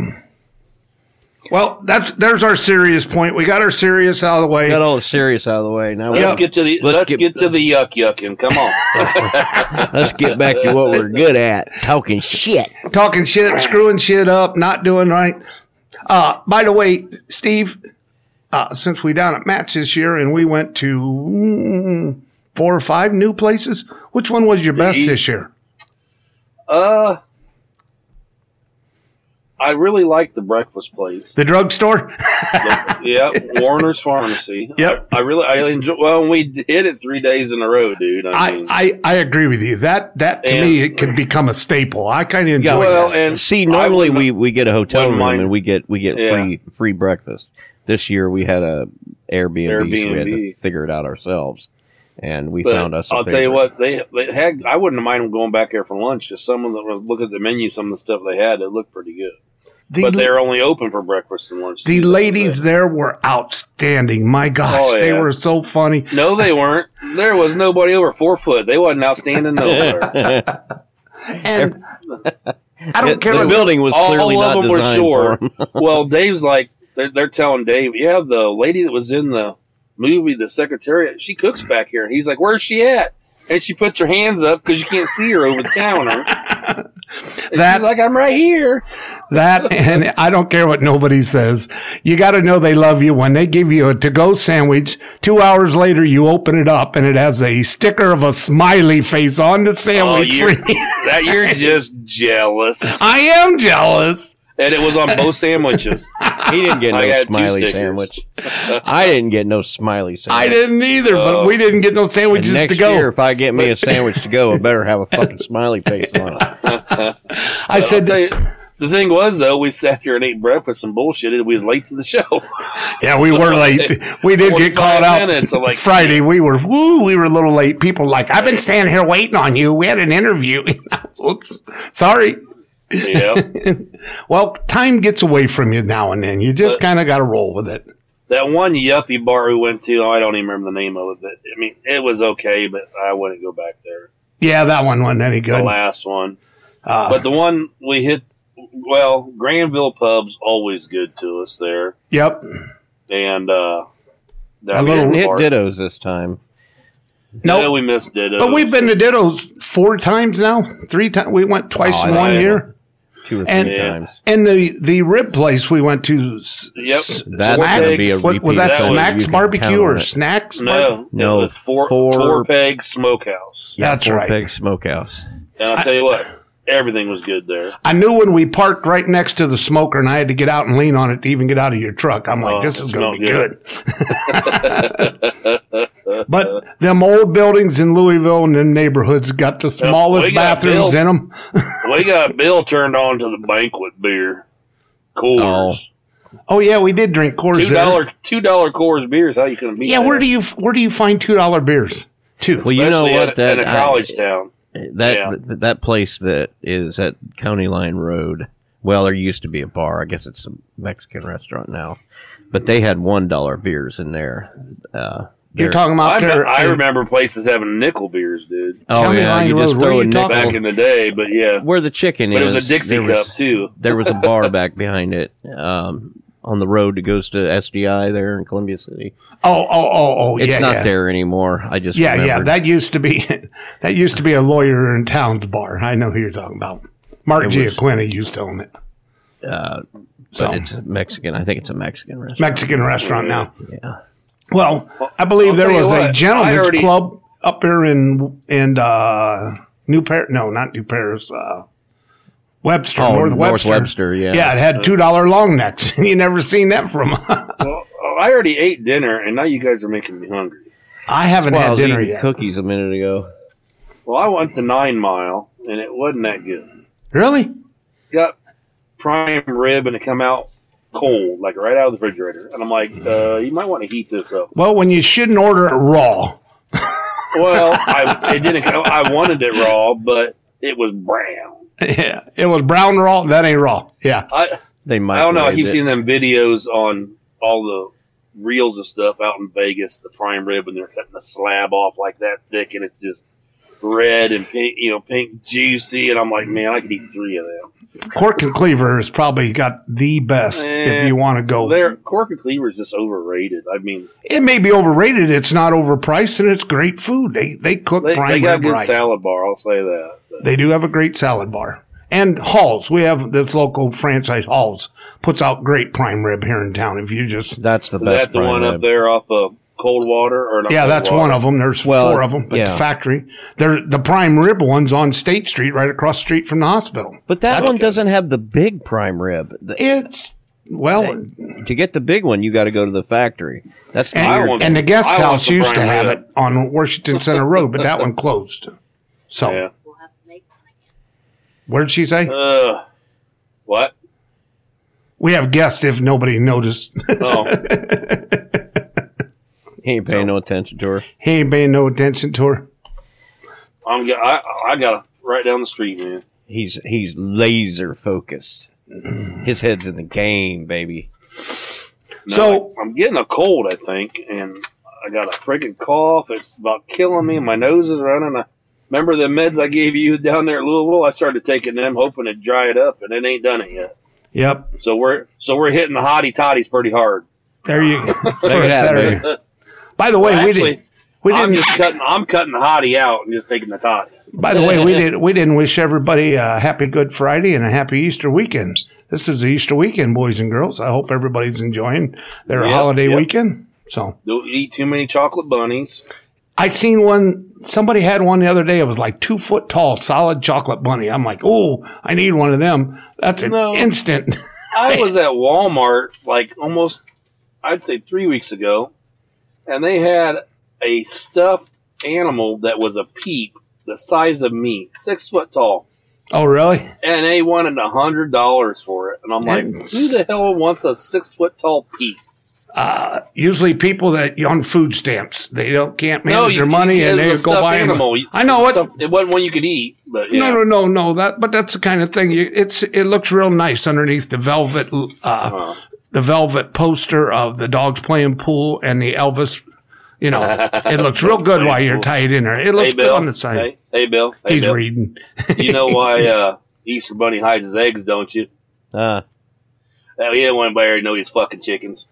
well, that's there's our serious point. We got our serious out of the way. Got all the serious out of the way. Now Let's Yeah. get to the Let's let's, get- get, to the yuck yucking. Come on. let's get back to what we're good at, talking shit. Talking shit, screwing shit up, not doing right. Uh, by the way, Steve, uh, since we down at Matt's this year and we went to mm, four or five new places, which one was your best eat- this year? Uh, I really like the breakfast place. The drugstore? Yeah, Warner's Pharmacy. Yep. I, I really I enjoy. Well, we hit it three days in a row, dude. I, I, mean, I, I agree with you. That that to And- me it can become a staple. I kind of Yeah, enjoy well, that. and See, I normally would we, not- we get a hotel wouldn't room mind- and we get we get Yeah. free free breakfast. This year we had a Airbnb, so we had to Airbnb. figure it out ourselves, and we But found us. a I'll tell you favorite. what, they they had. I wouldn't mind them going back there for lunch. Just some of the look at the menu, some of the stuff they had, it looked pretty good. The, But they're only open for breakfast and lunch. the too. ladies there were outstanding. My gosh, Oh, they yeah. were so funny. No, they weren't. There was nobody over four foot. They wasn't outstanding nowhere. And I don't care. the what- building was All clearly of not them were designed short. for 'em. Well, Dave's like they're, they're telling Dave, yeah, the lady that was in the movie, the secretariat, she cooks back here. He's like, where's she at? And she puts her hands up because you can't see her over the counter. And That- she's like, I'm right here. That, and I don't care what nobody says. You got to know they love you when they give you a to-go sandwich. Two hours later, you open it up and it has a sticker of a smiley face on the Oh, sandwich. you're, for you. that you're just jealous. I am jealous. And it was on both sandwiches. He didn't get I no had two smiley stickers. sandwich. I didn't get no smiley sandwich. I didn't either, but Oh. we didn't get no And sandwiches next to go. year, if I get me a sandwich to go, I better have a fucking smiley face on it. I I'll said, tell you, the thing was, though, we sat there and ate breakfast and bullshitted. We was late to the show. yeah, we were late. We did get called forty-five out. minutes, I'm like, Friday, we were, woo, we were a little late. People were like, I've been standing here waiting on you. We had an interview. Oops. Sorry. Yeah. Well, time gets away from you now and then. You just But- kind of got to roll with it. That one yuppie bar we went to, I don't even remember the name of it, but I mean, it was okay, but I wouldn't go back there. Yeah, that one wasn't any The good. last one. Uh, But the one we hit, well, Granville Pub's always good to us there. yep. And, uh, A little- Didn't hit bar. Dittos this time. No, Nope. we missed Dittos. But we've been to Dittos four times now. Three times. We went twice Oh, in I one know. year. Two or three And- Yeah. times. And the, the rib place we went to. s- Yep. s- That's Snacks- going to be a what, repeat. was that That was- Snacks You can Barbecue count or on it. Snacks? No, No, it was four, four- four Peg Smokehouse. Yeah, That's Four right. Peg Smokehouse. And I'll tell you what, everything was good there. I knew when we parked right next to the smoker and I had to get out and lean on it to even get out of your truck. I'm like, Oh, this it is going to be smelled good. But them old buildings in Louisville and them neighborhoods got the smallest we got bathrooms Bill- in them. We got Bill turned on to the banquet beer. Coors. Oh yeah, we did drink Coors. Two there. dollar two dollar Coors beers. How you gonna beat Yeah, that? where do you where do you find two dollar beers? Two. Well, you know Especially what? at, That in a I- college town. That Yeah. that place that is at County Line Road. Well, there used to be a bar. I guess it's a Mexican restaurant now, but they had one dollar beers in there. Uh, You're they're- talking I, about me- there, I in- remember places having nickel beers, dude. Oh County yeah, Line you just Road, where throw a you talking- nickel Back in the day, but yeah. where the chicken But it is. was a Dixie there cup was- too. There was a bar back behind it um, on the road that goes to S D I there in Columbia City. Oh, oh, oh, oh, It's yeah, not yeah. there anymore. I just Yeah, yeah. remembered. That used to be that used to be a lawyer in town's bar. I know who you're talking about. Mark It was- Giaquini used to own it. uh, but So it's Mexican. I think it's a Mexican restaurant. Mexican restaurant now. Yeah. Well, I believe I'll there tell you was a what, I gentleman's already- club up there in in uh, New Paris. No, not New Paris. Uh, Webster, Oh, North North Webster. Webster, yeah. Yeah, it had two dollar long necks. You never seen that from. Well, I already ate dinner, and now you guys are making me hungry. I haven't Well, I had was dinner eating yet. cookies a minute ago. Well, I went to Nine Mile, and it wasn't that good. Really? Got prime rib, and it come out cold, like right out of the refrigerator. And I'm like, uh, you might want to heat this up. Well, when you shouldn't order it raw. Well, I it didn't. I wanted it raw, but it was brown. Yeah, it was brown raw. That ain't raw. Yeah. I They might. I don't know. I keep seeing them videos on all the reels of stuff out in Vegas, the prime rib, and they're cutting the slab off like that thick, and it's just red and pink, you know, pink juicy. And I'm like, man, I could eat three of them. Cork and Cleaver has probably got the best if Eh, you want to go. Their Cork and Cleaver is just overrated. I mean, It may be overrated. It's not overpriced, and it's great food. They they cook they, prime they got a rib good right. salad bar. I'll say that. But They do have a great salad bar. And Halls. We have this local franchise, Halls, puts out great prime rib here in town. If you just That's the is best. that the prime one rib. up there off of Coldwater? Or not yeah, that's Coldwater? one of them. There's Well, four of them, but yeah. the factory, they're the prime rib one's on State Street, right across the street from the hospital. But that That's one good. doesn't have the big prime rib. The- It's well, to get the big one, you got to go to the factory. That's the and, weird. want- and the guest I want house the used to prime have rib. it on Washington Center Road, but that one closed. So Yeah. what did she say? Uh, what? We have guests if nobody noticed. Oh, He ain't paying no attention to her. He ain't paying no attention to her. I'm. get- I I got right down the street, man. He's he's laser focused. His head's in the game, baby. No, So- I- I'm getting a cold, I think, and I got a freaking cough. It's about killing me. My nose is running. I remember the meds I gave you down there at Louisville. I started taking them, hoping to dry it up, and it ain't done it yet. Yep. So we're so we're hitting the hottie totties pretty hard. There you go. For There a you have Saturday. it, baby. By the way, Well, we actually, didn't. We I'm didn't. just cutting. I'm cutting the hottie out and just taking the toddy. By the way, we did. We didn't wish everybody a happy Good Friday and a happy Easter weekend. This is the Easter weekend, boys and girls. I hope everybody's enjoying their Yep, holiday yep. weekend. So Don't eat too many chocolate bunnies. I seen one. Somebody had one the other day. It was like two foot tall, solid chocolate bunny. I'm like, oh, I need one of them. That's an No. instant. I was at Walmart like almost, I'd say three weeks ago, and they had a stuffed animal that was a peep the size of me, six foot tall, Oh, really? and they wanted a hundred dollars for it. And I'm like, And- who the hell wants a six foot tall peep? Uh, usually people that on food stamps, they don't can't manage No, you, their money you, and it they was a go stuffed buy 'em. animal. I know it. Stuff- It wasn't one you could eat, but yeah. No, no, no, no. That, but that's the kind of thing. You, it's it looks real nice underneath the velvet, uh, Uh-huh. the velvet poster of the dogs playing pool and the Elvis. You know, it looks real good while you're tied in there. It looks Hey, good Bill. on the side. Hey, hey, Bill. Hey, He's Bill. reading. You know why uh, Easter Bunny hides his eggs, don't you? Uh, Oh, he didn't want anybody to know he's fucking chickens.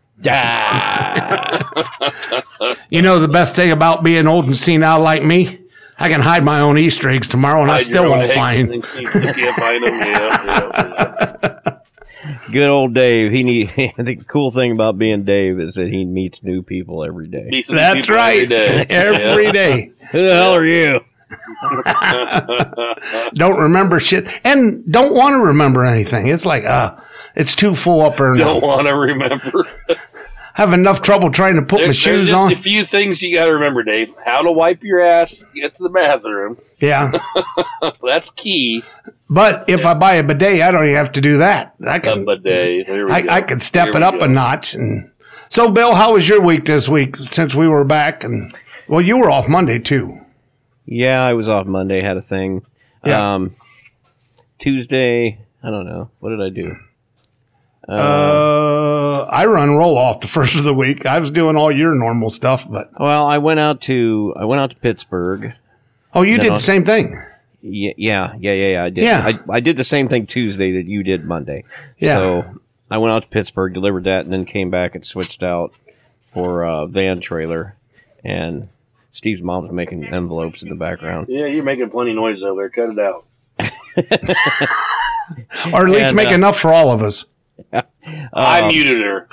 You know the best thing about being old and senile like me, I can hide my own Easter eggs tomorrow, and I Hide still your own won't eggs find. and You still can't find them. Yeah, yeah, yeah. good old Dave. He need. The cool thing about being Dave is that he meets new people every day. Meet some That's people right. Every day. Every Yeah. day. Who the hell are you? Don't remember shit, and don't want to remember anything. It's like, uh, it's too full up there now. Don't want to remember. have enough trouble trying to put There, my there's shoes just on. a few things you got to remember, Dave. How to wipe your ass, get to the bathroom. Yeah. That's key. But if I buy a bidet, I don't even have to do that. I A can, bidet. There we I, go. I can step There it we up go. a notch. And so, Bill, how was your week this week since we were back? And well, you were off Monday too. Yeah, I was off Monday, had a thing. Yeah. Um, Tuesday, I don't know. What did I do? Uh, Uh, I run roll off the first of the week. I was doing all your normal stuff, but well, I went out to I went out to Pittsburgh. oh, you No, did no. the same thing. Yeah, yeah, yeah, yeah, yeah I did. Yeah. I, I did the same thing Tuesday that you did Monday. Yeah. So I went out to Pittsburgh, delivered that, and then came back and switched out for a van trailer. And Steve's mom's making envelopes in the background. Yeah, you're making plenty of noise over there. Cut it out. Or at least And, make uh, enough for all of us. I Um, muted her.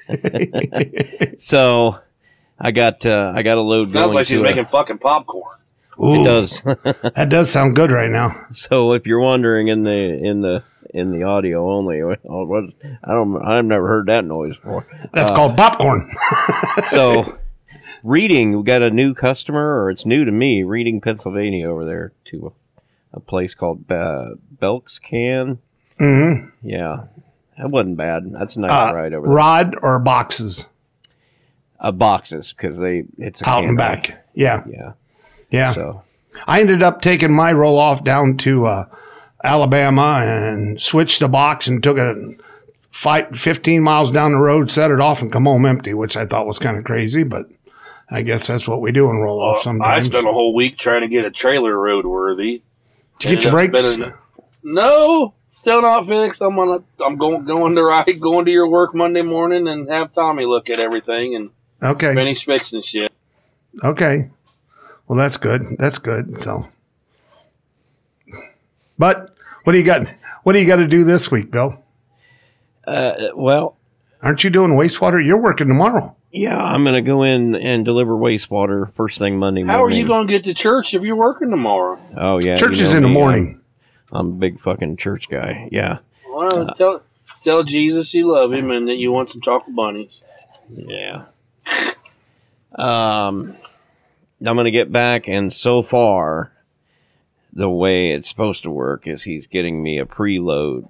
So I got uh, I got a load Sounds going like she's to making a, fucking popcorn. Ooh, it does. That does sound good right now. So if you're wondering in the in the in the audio only, what, what- I don't I've never heard that noise before. That's called popcorn. So Reading, we got a new customer, or it's new to me. Reading, Pennsylvania, over there to a, a place called uh, Belk's Can. Mm-hmm. Yeah, that wasn't bad. That's a nice Uh, ride over there. rod or boxes Uh, boxes because they it's a out can and ride. back. Yeah, Yeah. yeah. So I ended up taking my roll off down to uh, Alabama and switched the box and took it five, fifteen miles down the road, set it off, and come home empty, which I thought was kind of crazy, but I guess that's what we do in roll off Uh, I sometimes. spent a whole week trying to get a trailer roadworthy. Did you get your Ended up brakes? spending- No, still not fixed. I'm gonna. I'm going going to ride, going to your work Monday morning, and have Tommy look at everything and Okay. finish fixing shit. Okay. Well, that's good. That's good. So, but what do you got? What do you got to do this week, Bill? uh, well, Aren't you doing wastewater? You're working tomorrow. yeah, I'm gonna go in and deliver wastewater first thing Monday morning. How are you going to get to church if you're working tomorrow? Oh yeah, Church you is know in the me, morning. I'm, I'm a big fucking church guy. Yeah, Well, tell tell Jesus you love him and that you want some chocolate bunnies. yeah. Um, I'm gonna get back, and so far, the way it's supposed to work is he's getting me a preload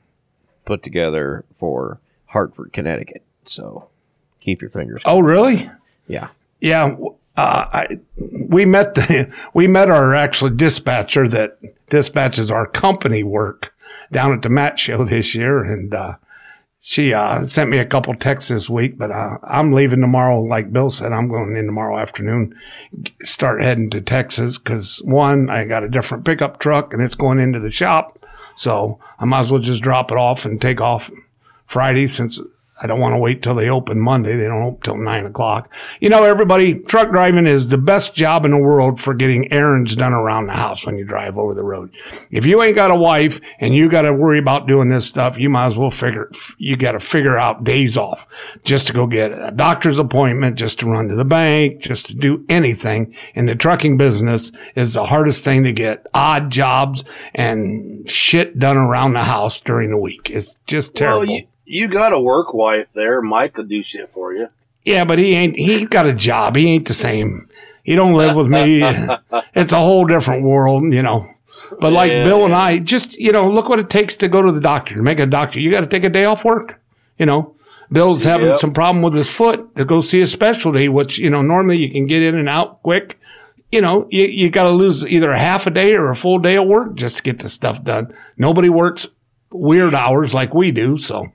put together for Hartford, Connecticut. So keep your fingers. Oh, really? Yeah. Yeah. Uh, I, we met the we met our actual dispatcher that dispatches our company work down at the Matt Show this year, and uh, she uh, sent me a couple texts this week. But uh, I'm leaving tomorrow, like Bill said. I'm going in tomorrow afternoon, start heading to Texas because one, I got a different pickup truck and it's going into the shop, so I might as well just drop it off and take off Friday since I don't want to wait till they open Monday. They don't open till nine o'clock. You know, everybody, truck driving is the best job in the world for getting errands done around the house when you drive over the road. If you ain't got a wife and you got to worry about doing this stuff, you might as well figure, you got to figure out days off just to go get a doctor's appointment, just to run to the bank, just to do anything. And the trucking business is the hardest thing to get odd jobs and shit done around the house during the week. It's just terrible. Well, you you got a work wife there. Mike could do shit for you. Yeah, but he ain't. He got a job. He ain't the same. He don't live with me. It's a whole different world, you know. But like Yeah, Bill and yeah. I, just you know, look what it takes to go to the doctor. To make a doctor, you got to take a day off work. You know, Bill's having Yep. some problem with his foot to go see a specialty, which you know normally you can get in and out quick. You know, you you got to lose either a half a day or a full day of work just to get this stuff done. Nobody works weird hours like we do, so.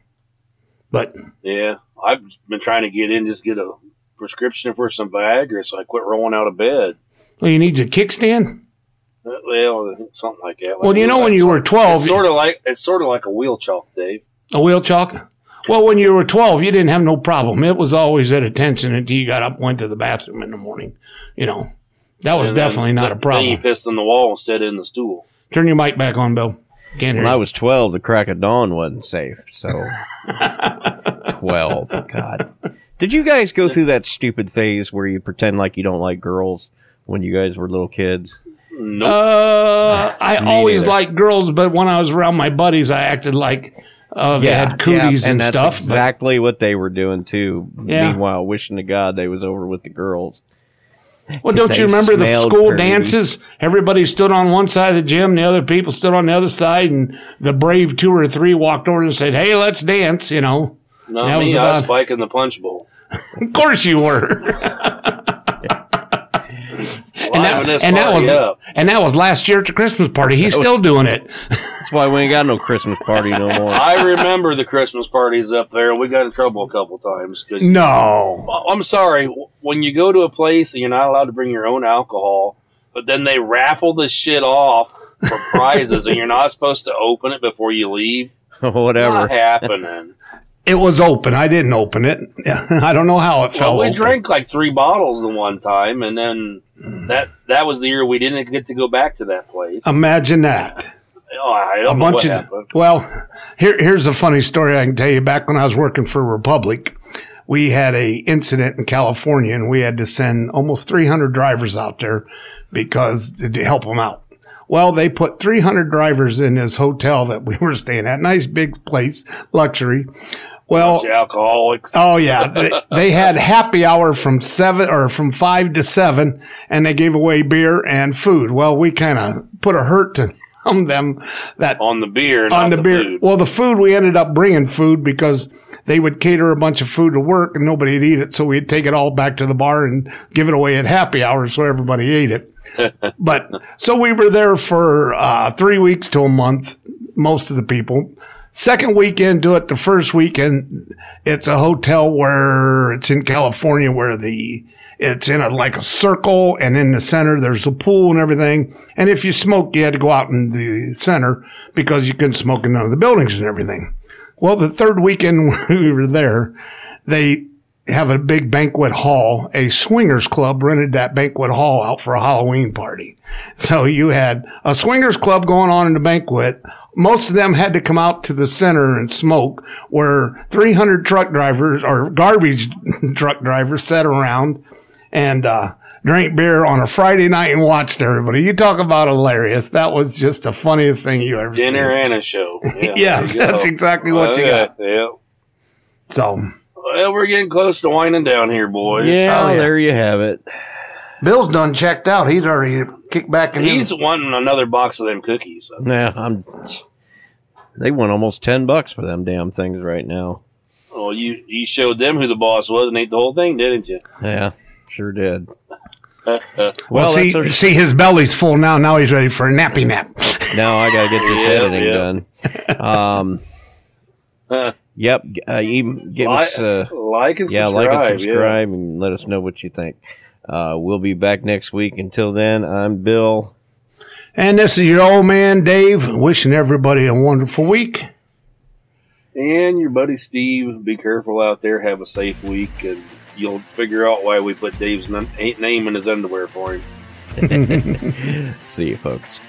But Yeah, I've been trying to get in, just get a prescription for some Viagra, so I quit rolling out of bed. well, you need your kickstand. Uh, Well, something like that. Well, you know, when you were twelve, it's sort of like it's sort of like a wheel chalk, Dave. a wheel chalk. Well, when you were twelve, you didn't have no problem. It was always at attention until you got up, and went to the bathroom in the morning. You know, that was And then- definitely not a Then you problem. pissed on the wall instead of in the stool. Turn your mic back on, Bill. Can't hear When I you. was twelve, the crack of dawn wasn't safe. So twelve, God. Did you guys go through that stupid phase where you pretend like you don't like girls when you guys were little kids? Nope. Uh, I Me always neither. liked girls, but when I was around my buddies, I acted like Uh, they had cooties yeah, and, and that's stuff. exactly what they were doing too. Yeah. Meanwhile, wishing to God they was over with the girls. Well, don't you remember the school dances? Everybody stood on one side of the gym, the other people stood on the other side, and the brave two or three walked over and said, "Hey, let's dance," you know. Not me, I was spiking the punch bowl. Of course you were. and that, and that was up. and that was last year at the Christmas party. He's was, still doing it. That's why we ain't got no Christmas party no more. I remember the Christmas parties up there. We got in trouble a couple times. Cause, no. I'm sorry. When you go to a place and you're not allowed to bring your own alcohol, but then they raffle this shit off for prizes and you're not supposed to open it before you leave. Whatever. Not happening. It was open. I didn't open it. I don't know how it fell well, we open. drank like three bottles the one time, and then that that was the year we didn't get to go back to that place. Imagine that. Oh, I don't a know bunch what of happened. Well, here here's a funny story I can tell you. Back when I was working for Republic, we had a incident in California, and we had to send almost three hundred drivers out there because to help them out. Well, they put three hundred drivers in this hotel that we were staying at. Nice big place, luxury. Well, Bunch of alcoholics. Oh yeah, they, they had happy hour from seven or from five to seven, and they gave away beer and food. Well, we kind of put a hurt to them that on the beer, on not the, the beer. food. Well, the food we ended up bringing food because they would cater a bunch of food to work and nobody'd eat it, so we'd take it all back to the bar and give it away at happy hour so everybody ate it. But so we were there for uh, three weeks to a month, most of the people. Second weekend, do it. The first weekend, it's a hotel where it's in California where the it's in a like a circle, and in the center there's a pool and everything. And if you smoked, you had to go out in the center because you couldn't smoke in none of the buildings and everything. Well, the third weekend we were there, they have a big banquet hall. A swingers club rented that banquet hall out for a Halloween party. So you had a swingers club going on in the banquet. Most of them had to come out to the center and smoke, where three hundred truck drivers or garbage truck drivers sat around and uh, drank beer on a Friday night and watched everybody. You talk about hilarious. That was just the funniest thing you ever seen. Dinner and a show. Yeah, yes, that's exactly what okay, you got. Yeah. So, well, we're getting close to winding down here, boys. Yeah, Oh, yeah. there you have it. Bill's done checked out. He's already kicked back in. He's wanting another box of them cookies. Yeah, I'm. They want almost ten bucks for them damn things right now. Well, you you showed them who the boss was and ate the whole thing, didn't you? Yeah, sure did. Uh, uh, Well, see, that's a- see, his belly's full now. Now he's ready for a nappy nap. Now I gotta get this Yeah, editing yeah. done. Um. uh, Yep. Uh, even give like, us. Uh, like and yeah, subscribe. like and yeah. subscribe, and let us know what you think. Uh, we'll be back next week. Until then, I'm Bill. And this is your old man, Dave, wishing everybody a wonderful week. And your buddy Steve. Be careful out there. Have a safe week, and you'll figure out why we put Dave's n- name in his underwear for him. See you, folks.